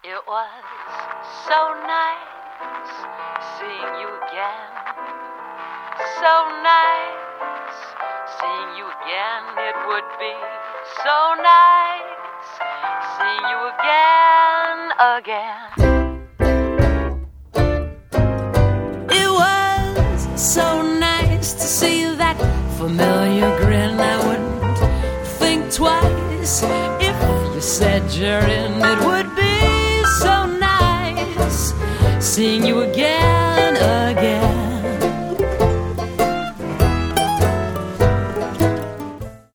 It was so nice seeing you again. So nice seeing you again. It would be so nice seeing you again. It was so nice to see that familiar grin. I wouldn't think twice if you said you're in. It would be so nice seeing you again.